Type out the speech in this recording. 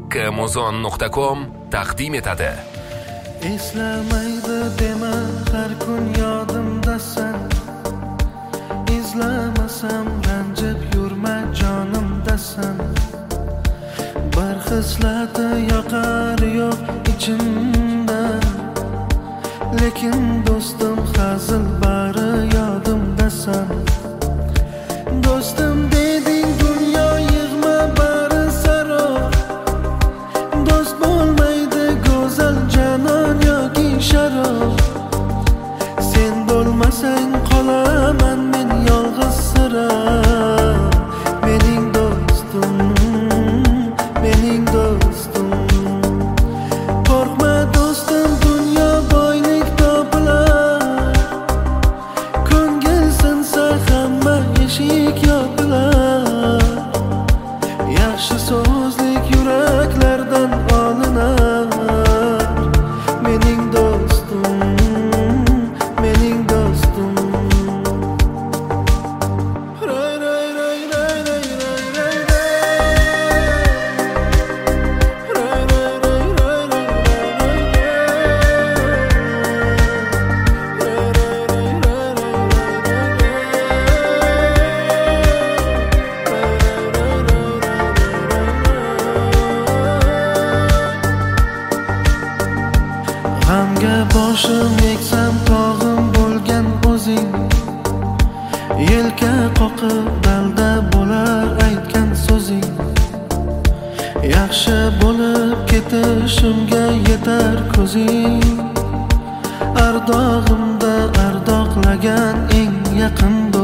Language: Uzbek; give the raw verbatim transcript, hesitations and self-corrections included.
Amazon nuqta com taqdim etadi. Eslamaydi dema, har kun yodimdasan. Izlamasam ranjib yurma, jonimdasan. Bir xislati yoqar yo'q ichimda, lekin do'stim hazil bari yodimdasan. Do'stim deding dunyo yig'ma bari saror. Do'st bo'lmaydi go'zal janon yoki sharob. Sen bo'lmasang qolaman men yolg'iz sira. Mening do'stim, mening do'stim. Qo'rqma do'stim, dunyo boylik topilar. Ko'ngil sinsa hamma eshik yopilar. Yaxshi so'zlik yuraklardan olinar. Mening do'stim, mening do'stim. Ray ray ray ray ray ray ray ray ray ray ray g'amga boshim eksam tog'im bo'lgan o'zing. Yelka qoqib dalda bo'lar aytgan so'zing. Yaxshi bo'lib ketishimga yetar ko'zing. Ardog'imda ardoqlagan eng yaqin